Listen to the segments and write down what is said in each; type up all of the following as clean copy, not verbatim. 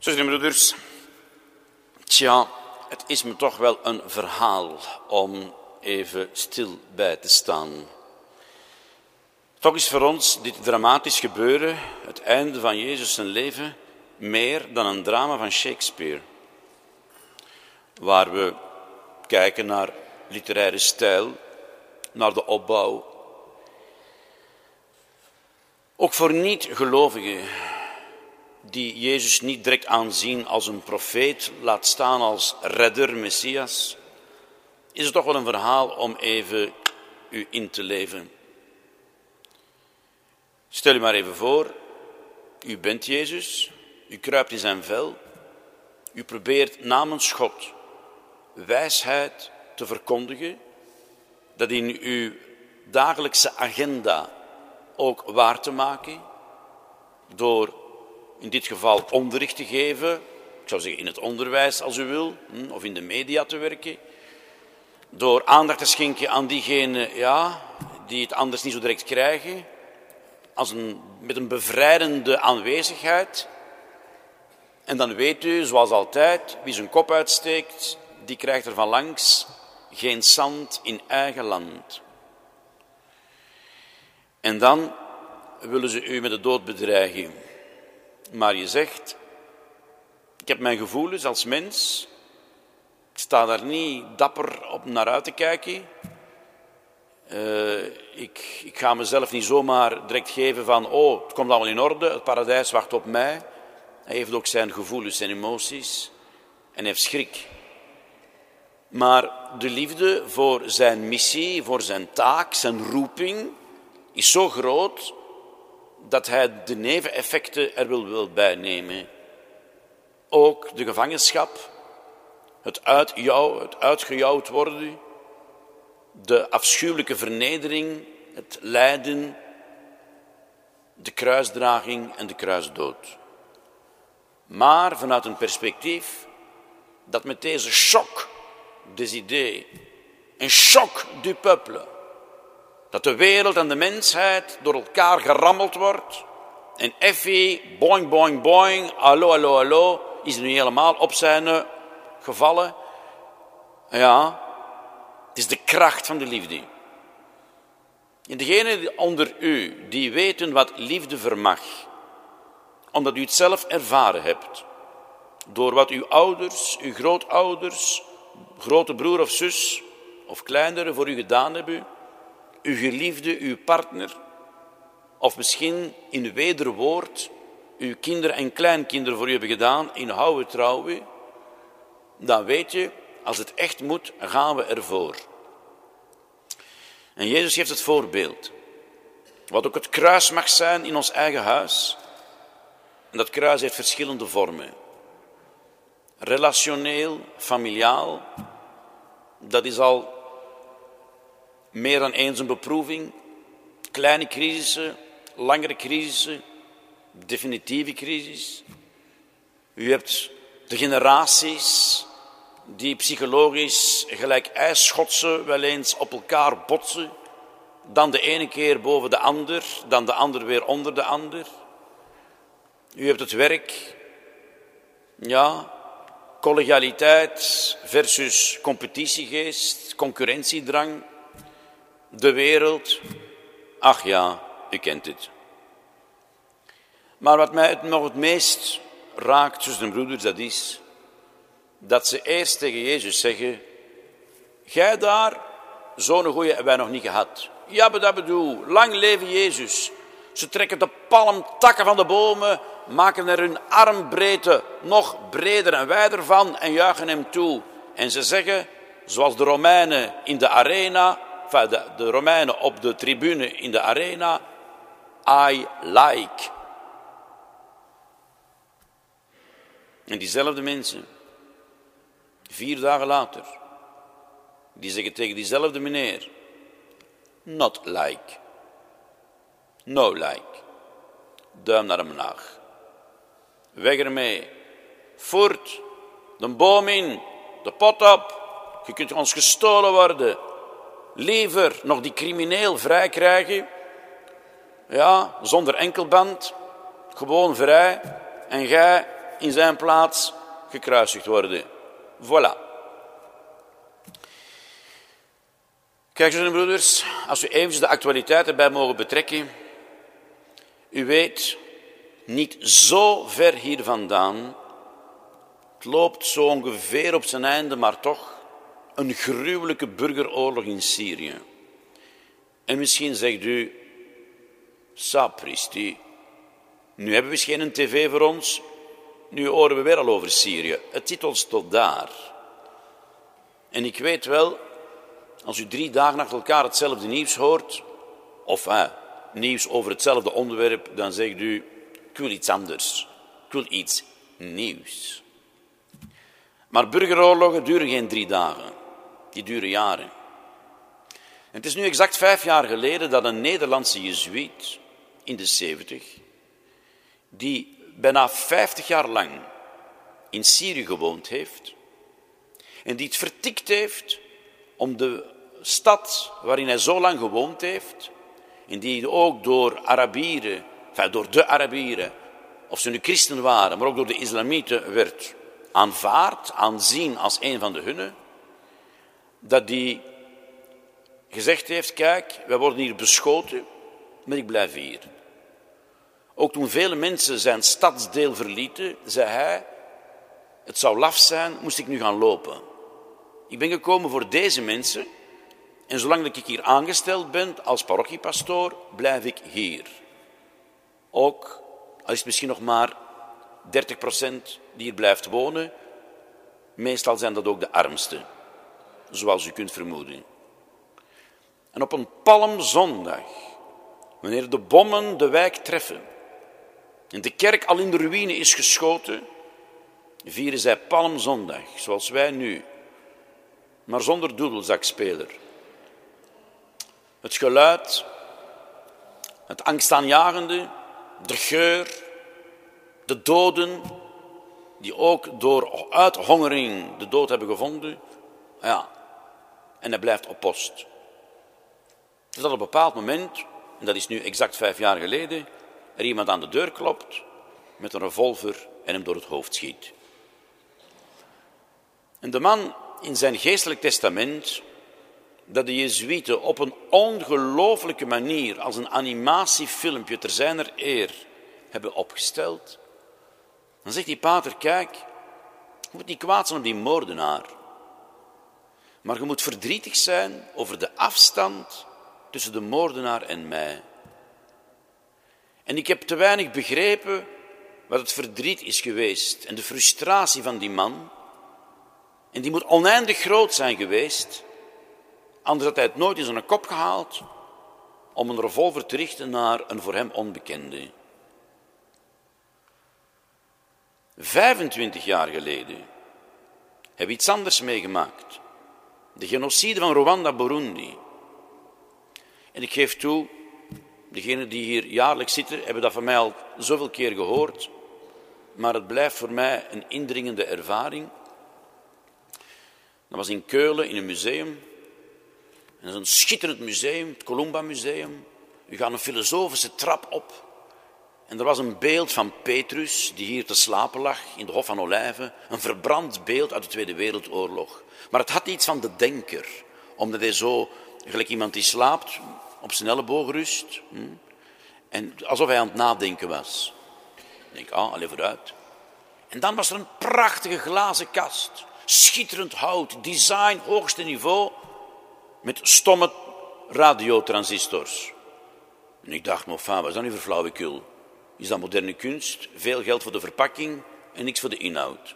Zusters en broeders, het is me toch wel een verhaal om even stil bij te staan. Toch is voor ons dit dramatisch gebeuren, het einde van Jezus zijn leven, meer dan een drama van Shakespeare. Waar we kijken naar literaire stijl, naar de opbouw. Ook voor niet-gelovigen die Jezus niet direct aanzien als een profeet, laat staan als redder, Messias, is het toch wel een verhaal om even u in te leven. Stel u maar even voor, u bent Jezus, u kruipt in zijn vel, u probeert namens God wijsheid te verkondigen, dat in uw dagelijkse agenda ook waar te maken, door in dit geval onderricht te geven, ik zou zeggen in het onderwijs als u wil, of in de media te werken, door aandacht te schenken aan diegenen die het anders niet zo direct krijgen, met een bevrijdende aanwezigheid. En dan weet u, zoals altijd, wie zijn kop uitsteekt, die krijgt er van langs geen zand in eigen land. En dan willen ze u met de dood bedreigen. Maar je zegt, ik heb mijn gevoelens als mens, ik sta daar niet dapper op naar uit te kijken. Ik ga mezelf niet zomaar direct geven van, het komt allemaal in orde, het paradijs wacht op mij. Hij heeft ook zijn gevoelens en emoties en heeft schrik. Maar de liefde voor zijn missie, voor zijn taak, zijn roeping, is zo groot dat hij de neveneffecten er wil bijnemen. Ook de gevangenschap, het uitgejouwd worden, de afschuwelijke vernedering, het lijden, de kruisdraging en de kruisdood. Maar vanuit een perspectief dat met deze choc des idées, een choc du peuple, dat de wereld en de mensheid door elkaar gerammeld wordt en Effie, boing, boing, boing, hallo, hallo, hallo, is nu helemaal op zijn gevallen. Ja, het is de kracht van de liefde. En degenen onder u die weten wat liefde vermag, omdat u het zelf ervaren hebt, door wat uw ouders, uw grootouders, grote broer of zus of kleinere voor u gedaan hebben, uw geliefde, uw partner, of misschien in wederwoord uw kinderen en kleinkinderen voor u hebben gedaan, in houwe trouwe, dan weet je, als het echt moet, gaan we ervoor. En Jezus geeft het voorbeeld, wat ook het kruis mag zijn in ons eigen huis. En dat kruis heeft verschillende vormen. Relationeel, familiaal, dat is al meer dan eens een beproeving. Kleine crisissen, langere crisissen, definitieve crisis. U hebt de generaties die psychologisch gelijk ijsschotsen wel eens op elkaar botsen. Dan de ene keer boven de ander, dan de ander weer onder de ander. U hebt het werk, collegialiteit versus competitiegeest, concurrentiedrang. De wereld, ach ja, u kent het. Maar wat mij nog het meest raakt, zusters en broeders, dat is dat ze eerst tegen Jezus zeggen, gij daar, zo'n goeie hebben wij nog niet gehad. Ja, dat bedoel, lang leven Jezus. Ze trekken de palmtakken van de bomen, maken er hun armbreedte nog breder en wijder van en juichen hem toe. En ze zeggen, zoals de Romeinen in de arena, de Romeinen op de tribune in de arena, I like. En diezelfde mensen, 4 dagen later, die zeggen tegen diezelfde meneer, not like, no like, duim naar omlaag. Weg ermee, voort, de boom in, de pot op, je kunt ons gestolen worden. Liever nog die crimineel vrij krijgen, zonder enkelband, gewoon vrij, en jij in zijn plaats gekruisigd worden. Voilà. Kijk, zussen en broeders, als we even de actualiteit erbij mogen betrekken. U weet, niet zo ver hier vandaan, het loopt zo ongeveer op zijn einde, maar toch, een gruwelijke burgeroorlog in Syrië. En misschien zegt u, sapristi, nu hebben we eens geen tv voor ons, nu horen we weer al over Syrië. Het zit ons tot daar. En ik weet wel, als u 3 dagen achter elkaar hetzelfde nieuws hoort, of nieuws over hetzelfde onderwerp, dan zegt u, ik wil iets anders. Ik wil iets nieuws. Maar burgeroorlogen duren geen 3 dagen. Die duren jaren. En het is nu exact 5 jaar geleden dat een Nederlandse jezuïet in de 70, die bijna 50 jaar lang in Syrië gewoond heeft, en die het vertikt heeft om de stad waarin hij zo lang gewoond heeft, en die ook door Arabieren, door de Arabieren, of ze nu christen waren, maar ook door de islamieten werd aanvaard, aanzien als een van de hunne, dat die gezegd heeft, kijk, wij worden hier beschoten, maar ik blijf hier. Ook toen vele mensen zijn stadsdeel verlieten, zei hij, het zou laf zijn, moest ik nu gaan lopen. Ik ben gekomen voor deze mensen en zolang ik hier aangesteld ben als parochiepastoor, blijf ik hier. Ook, al is het misschien nog maar 30% die hier blijft wonen, meestal zijn dat ook de armsten, zoals u kunt vermoeden. En op een palmzondag, wanneer de bommen de wijk treffen en de kerk al in de ruïne is geschoten, vieren zij palmzondag, zoals wij nu, maar zonder doedelzakspeler. Het geluid, het angstaanjagende, de geur, de doden, die ook door uithongering de dood hebben gevonden, ja, en hij blijft op post. Dus dat op een bepaald moment, en dat is nu exact 5 jaar geleden, er iemand aan de deur klopt met een revolver en hem door het hoofd schiet. En de man in zijn geestelijk testament, dat de jezuïeten op een ongelooflijke manier als een animatiefilmpje ter zijner eer hebben opgesteld, dan zegt die pater, kijk, je moet niet kwaad zijn op die moordenaar, maar je moet verdrietig zijn over de afstand tussen de moordenaar en mij. En ik heb te weinig begrepen wat het verdriet is geweest en de frustratie van die man. En die moet oneindig groot zijn geweest, anders had hij het nooit in zijn kop gehaald om een revolver te richten naar een voor hem onbekende. 25 jaar geleden hebben we iets anders meegemaakt. De genocide van Rwanda-Burundi. En ik geef toe, degenen die hier jaarlijks zitten, hebben dat van mij al zoveel keer gehoord, maar het blijft voor mij een indringende ervaring. Dat was in Keulen, in een museum. En dat is een schitterend museum, het Columba Museum. U gaat een filosofische trap op. En er was een beeld van Petrus, die hier te slapen lag in de Hof van Olijven. Een verbrand beeld uit de Tweede Wereldoorlog. Maar het had iets van de denker. Omdat hij zo, gelijk iemand die slaapt, op zijn elleboog rust. En alsof hij aan het nadenken was. Ik denk, allez vooruit. En dan was er een prachtige glazen kast. Schitterend hout, design, hoogste niveau. Met stomme radiotransistors. En ik dacht, wat is dat nu voor flauwekul? Is dat moderne kunst? Veel geld voor de verpakking en niks voor de inhoud.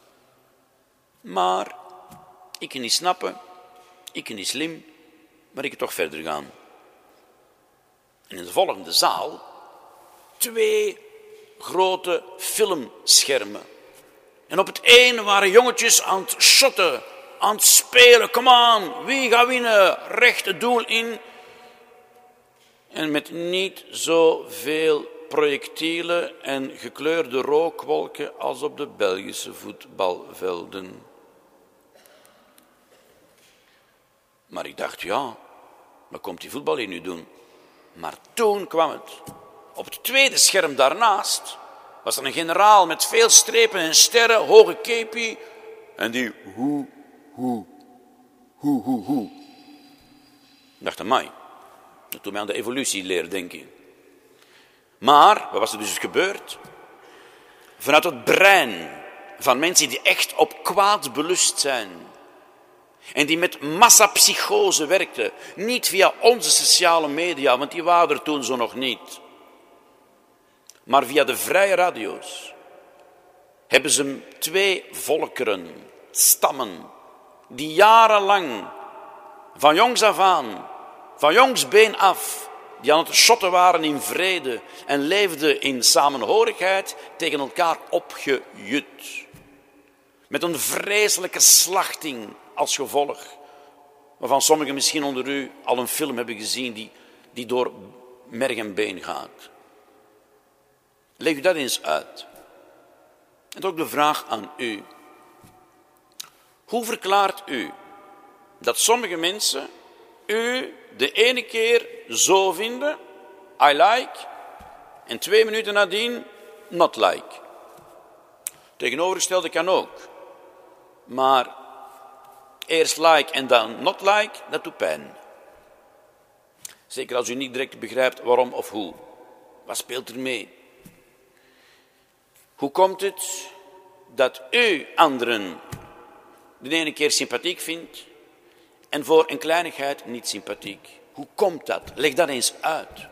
Maar, ik kan niet snappen, ik kan niet slim, maar ik kan toch verder gaan. En in de volgende zaal 2 grote filmschermen. En op het ene waren jongetjes aan het shotten, aan het spelen. Come on, wie gaat winnen? Recht het doel in. En met niet zoveel projectielen en gekleurde rookwolken als op de Belgische voetbalvelden. Maar ik dacht, ja, wat komt die voetbal hier nu doen? Maar toen kwam het. Op het tweede scherm daarnaast was er een generaal met veel strepen en sterren, hoge kepi. En die hoe. Ik dacht, amai, dat doet mij aan de evolutie leren denken. Maar, wat was er dus gebeurd? Vanuit het brein van mensen die echt op kwaad belust zijn en die met massapsychose werkten, niet via onze sociale media, want die waren er toen zo nog niet, maar via de vrije radio's, hebben ze 2 volkeren, stammen, die jarenlang, van jongs af aan, van jongsbeen af, die aan het shotten waren in vrede en leefden in samenhorigheid, tegen elkaar opgejut. Met een vreselijke slachting als gevolg, waarvan sommigen misschien onder u al een film hebben gezien die door merg en been gaat. Leg u dat eens uit. En ook de vraag aan u. Hoe verklaart u dat sommige mensen u de ene keer zo vinden, I like, en 2 minuten nadien, not like? Tegenovergestelde kan ook. Maar eerst like en dan not like, dat doet pijn. Zeker als u niet direct begrijpt waarom of hoe. Wat speelt er mee? Hoe komt het dat u anderen de ene keer sympathiek vindt en voor een kleinigheid niet sympathiek? Hoe komt dat? Leg dat eens uit.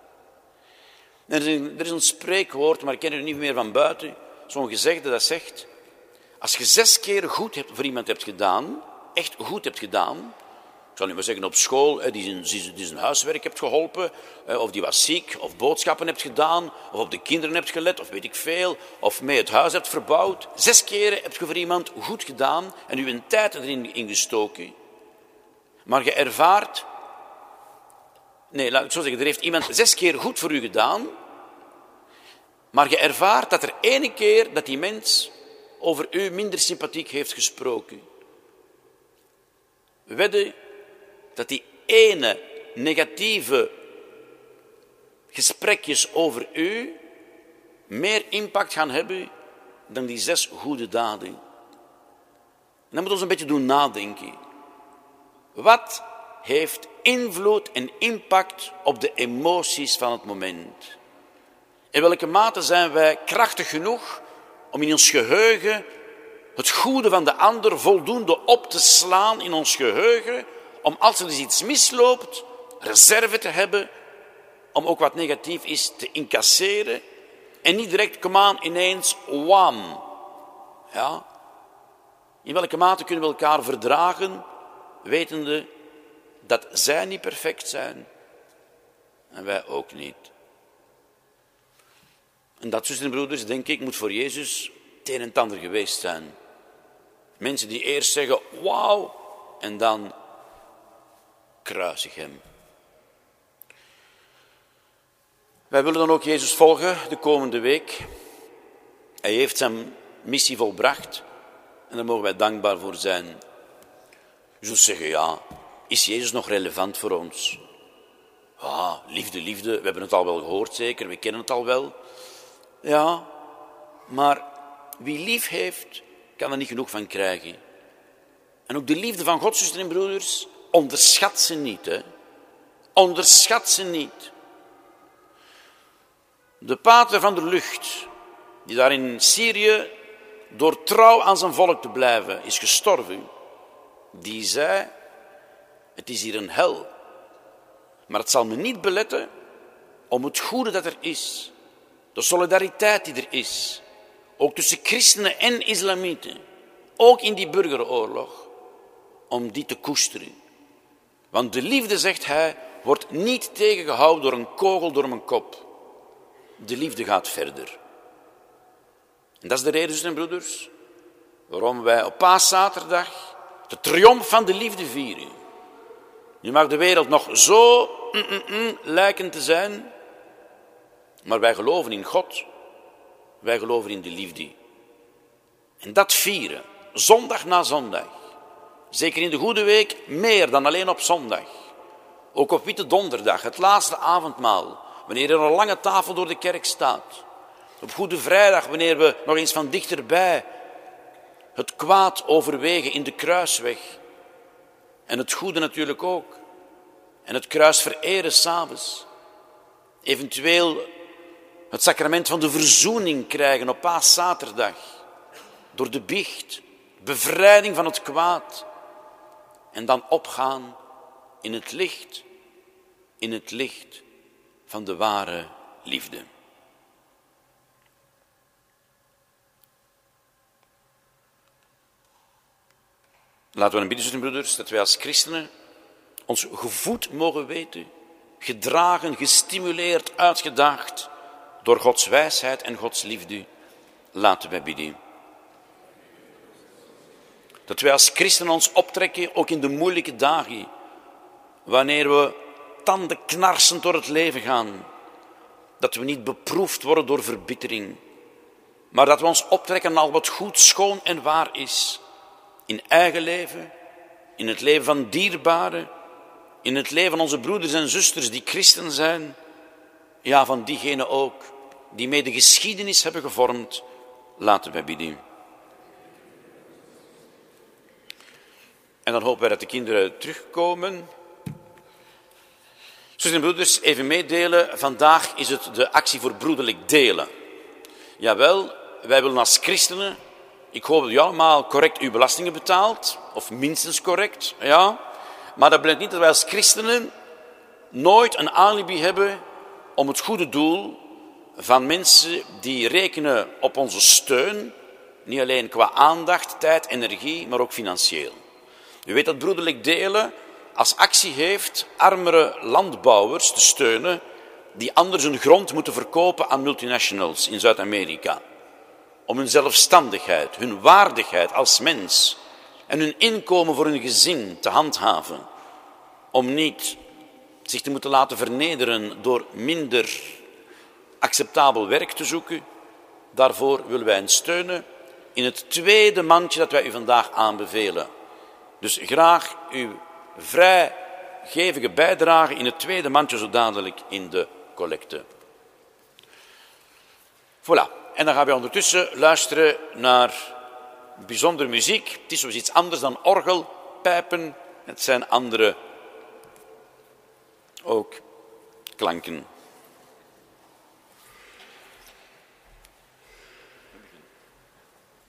Er is een spreekwoord, maar ik ken het niet meer van buiten. Zo'n gezegde dat zegt, als je 6 keer goed voor iemand hebt gedaan, echt goed hebt gedaan, ik zal nu maar zeggen op school, die zijn huiswerk hebt geholpen, of die was ziek, of boodschappen hebt gedaan, of op de kinderen hebt gelet, of weet ik veel, of mee het huis hebt verbouwd. 6 keren heb je voor iemand goed gedaan en u een tijd erin ingestoken. Maar je ervaart, nee, laat ik zo zeggen, er heeft iemand 6 keer goed voor u gedaan, maar je ervaart dat er 1 keer dat die mens over u minder sympathiek heeft gesproken. We wedden dat die ene negatieve gesprekjes over u meer impact gaan hebben dan die 6 goede daden. En dat moet ons een beetje doen nadenken. Wat heeft invloed en impact op de emoties van het moment? In welke mate zijn wij krachtig genoeg om in ons geheugen het goede van de ander voldoende op te slaan in ons geheugen, om als er dus iets misloopt, reserve te hebben, om ook wat negatief is te incasseren en niet direct, kom aan, ineens, wam. Ja? In welke mate kunnen we elkaar verdragen, wetende dat zij niet perfect zijn en wij ook niet. En dat, zusters en broeders, denk ik, moet voor Jezus het een en het ander geweest zijn. Mensen die eerst zeggen, wauw, en dan kruisig hem. Wij willen dan ook Jezus volgen de komende week. Hij heeft zijn missie volbracht en daar mogen wij dankbaar voor zijn. Je zult zeggen, ja, is Jezus nog relevant voor ons? Ja, liefde, we hebben het al wel gehoord zeker, we kennen het al wel. Ja, maar wie lief heeft, kan er niet genoeg van krijgen. En ook de liefde van God, zusters en broeders, onderschat ze niet. Hè? Onderschat ze niet. De pater van de lucht, die daar in Syrië door trouw aan zijn volk te blijven is gestorven, die zei, het is hier een hel, maar het zal me niet beletten om het goede dat er is, de solidariteit die er is, ook tussen christenen en islamieten, ook in die burgeroorlog, om die te koesteren. Want de liefde, zegt hij, wordt niet tegengehouden door een kogel door mijn kop. De liefde gaat verder. En dat is de reden, zusters en broeders, waarom wij op Paaszaterdag de triomf van de liefde vieren. Nu mag de wereld nog zo lijken te zijn, maar wij geloven in God. Wij geloven in de liefde. En dat vieren, zondag na zondag. Zeker in de Goede Week, meer dan alleen op zondag. Ook op Witte Donderdag, het laatste avondmaal, wanneer er een lange tafel door de kerk staat. Op Goede Vrijdag, wanneer we nog eens van dichterbij het kwaad overwegen in de kruisweg. En het goede natuurlijk ook. En het kruis vereren 's avonds. Eventueel het sacrament van de verzoening krijgen op Paaszaterdag. Door de biecht, bevrijding van het kwaad. En dan opgaan in het licht van de ware liefde. Laten we een bidden, zusters en broeders, dat wij als christenen ons gevoed mogen weten, gedragen, gestimuleerd, uitgedaagd door Gods wijsheid en Gods liefde. Laten wij bidden. Dat wij als christenen ons optrekken, ook in de moeilijke dagen, wanneer we tandenknarsend door het leven gaan, dat we niet beproefd worden door verbittering, maar dat we ons optrekken al wat goed, schoon en waar is. In eigen leven, in het leven van dierbaren, in het leven van onze broeders en zusters die christen zijn, ja, van diegenen ook, die mee de geschiedenis hebben gevormd. Laten wij bidden. En dan hopen wij dat de kinderen terugkomen. Zusters en broeders, even meedelen. Vandaag is het de actie voor broederlijk delen. Jawel, wij willen als christenen, ik hoop dat u allemaal correct uw belastingen betaalt, of minstens correct, ja. Maar dat betekent niet dat wij als christenen nooit een alibi hebben om het goede doel van mensen die rekenen op onze steun, niet alleen qua aandacht, tijd, energie, maar ook financieel. U weet dat broederlijk delen als actie heeft armere landbouwers te steunen die anders hun grond moeten verkopen aan multinationals in Zuid-Amerika. Om hun zelfstandigheid, hun waardigheid als mens en hun inkomen voor hun gezin te handhaven. Om niet zich te moeten laten vernederen door minder acceptabel werk te zoeken. Daarvoor willen wij hen steunen in het tweede mandje dat wij u vandaag aanbevelen. Dus graag uw vrijgevige bijdrage in het tweede mandje zo dadelijk in de collecte. Voilà. En dan gaan we ondertussen luisteren naar bijzondere muziek. Het is zoals iets anders dan orgel, pijpen. Het zijn andere ook klanken.